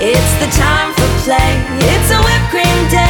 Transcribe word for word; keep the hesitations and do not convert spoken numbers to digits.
It's the time for play. It's a whipped cream day.